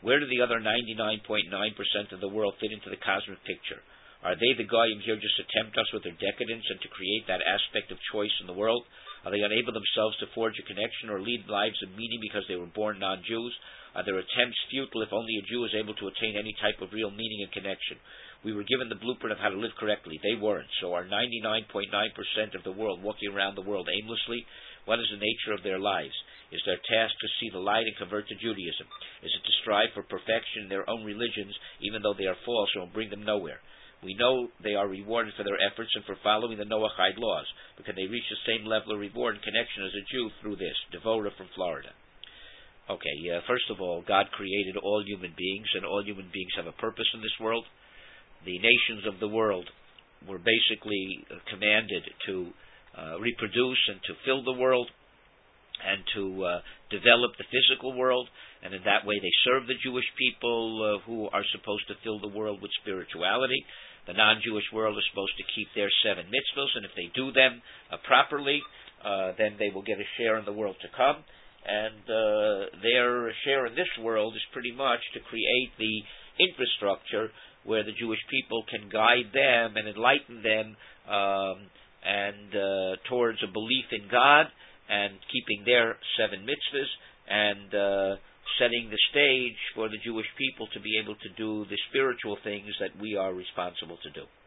Where do the other 99.9% of the world fit into the cosmic picture? Are they, the Goyim, here just to tempt us with their decadence and to create that aspect of choice in the world? Are they unable themselves to forge a connection or lead lives of meaning because they were born non-Jews? Are their attempts futile if only a Jew is able to attain any type of real meaning and connection? We were given the blueprint of how to live correctly. They weren't. So are 99.9% of the world walking around the world aimlessly? What is the nature of their lives? Is their task to see the light and convert to Judaism? Is it to strive for perfection in their own religions, even though they are false and will bring them nowhere? We know they are rewarded for their efforts and for following the Noahide laws, but can they reach the same level of reward and connection as a Jew through this? Devora from Florida. Okay, first of all, God created all human beings, and all human beings have a purpose in this world. The nations of the world were basically commanded to reproduce and to fill the world and to develop the physical world, and in that way they serve the Jewish people who are supposed to fill the world with spirituality. The non-Jewish world is supposed to keep their 7 mitzvahs, and if they do them properly, then they will get a share in the world to come. And their share in this world is pretty much to create the infrastructure where the Jewish people can guide them and enlighten them towards a belief in God and keeping their 7 mitzvahs and setting the stage for the Jewish people to be able to do the spiritual things that we are responsible to do.